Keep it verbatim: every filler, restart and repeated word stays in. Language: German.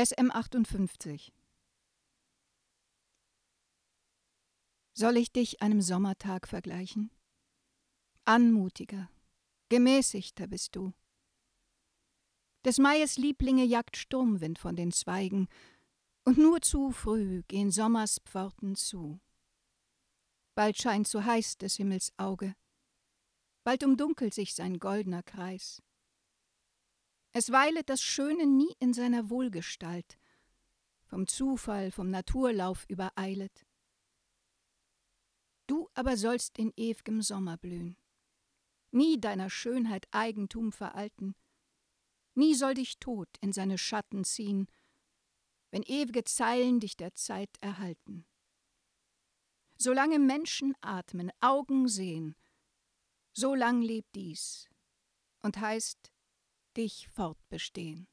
S M achtundfünfzig. Soll ich dich einem Sommertag vergleichen? Anmutiger, gemäßigter bist du. Des Maies Lieblinge jagt Sturmwind von den Zweigen, und nur zu früh gehen Sommers Pforten zu. Bald scheint so heiß des Himmels Auge, bald umdunkelt sich sein goldner Kreis. Es weilet das Schöne nie in seiner Wohlgestalt, vom Zufall, vom Naturlauf übereilet. Du aber sollst in ew'gem Sommer blühen, nie deiner Schönheit Eigentum veralten, nie soll dich Tod in seine Schatten ziehen, wenn ew'ge Zeilen dich der Zeit erhalten. Solange Menschen atmen, Augen sehen, so lang lebt dies und heißt dich fortbestehen.